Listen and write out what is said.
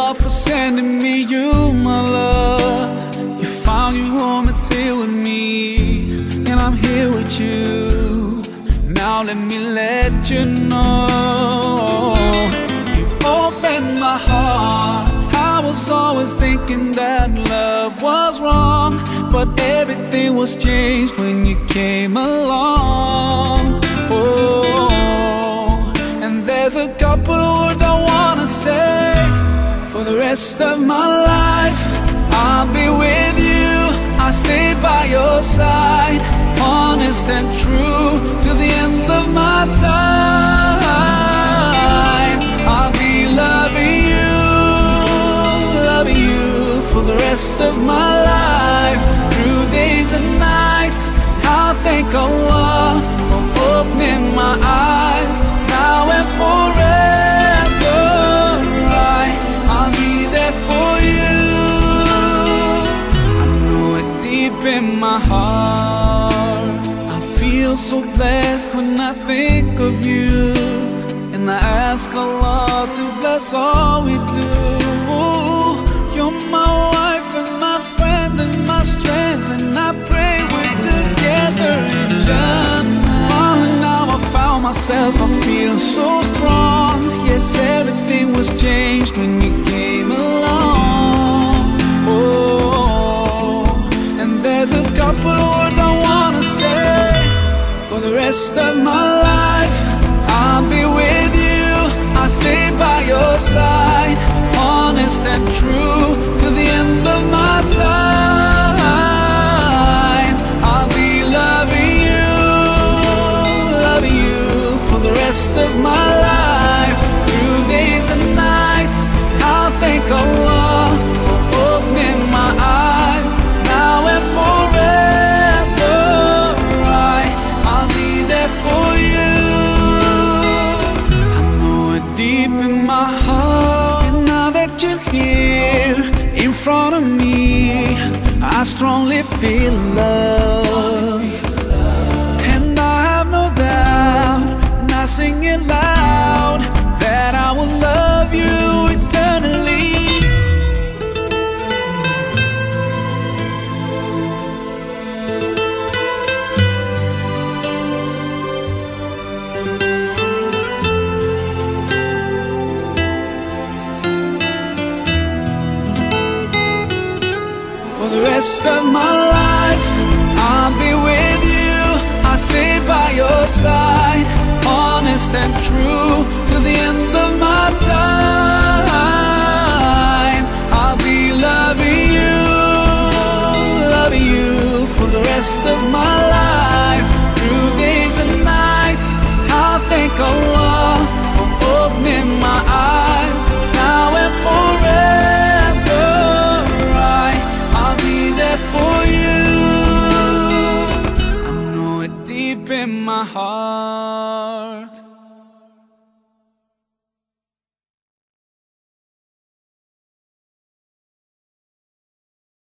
all for sending me you, my love. You found your home, it's here with me, and I'm here with you. Now let me let you know, you've opened my heart. I was always thinking that love was wrong, but everything was changed when you came along. Oh, and there's a couple of words I wanna say. For the rest of my life, I'll be with you. I'll stay by your side, honest and true, to the end of my time. I'll be loving you for the rest of my life, through days and nights. I'll thank Allah for opening my eyes, now and forever. I'll be there for you. I know it deep in my heart. I feel so blessed when I think of you, and I ask Allah to bless all we do. You're my wife and my friend and my strength, and I pray we're together in Jannah. Oh, and now I found myself, I feel so strong. Yes, everything was changed when you came along. Oh, and there's a couple of words I wanna say. For the rest of my life, I'll be with you. I'll stay by your side, honest and true, to the end of my time. I'll be loving you for the rest of my life, through days and nights. I'll thank Allah for opening my eyes, now and forever. I'll be there for you. I know it deep in my heart. And now that you're here in front of me, I strongly feel love. And I have no doubt, and I sing it loud, that I will love you eternally. For the rest of my life, I'll be with you. I'll stay by your side, honest and true, to the end of my time. I'll be loving you for the rest of my life, through days and nights. I'll thank Allah for opening my eyes, now and forever. I'll be there for you. I know it deep in my heart.